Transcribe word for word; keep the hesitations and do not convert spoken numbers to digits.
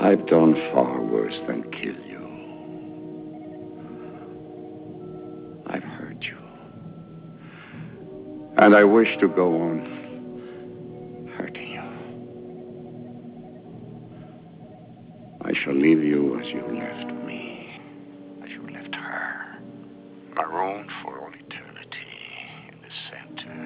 I've done far worse than kill you. I've hurt you. And I wish to go on hurting you. I shall leave you as you left me, as you left her, marooned for all eternity in the center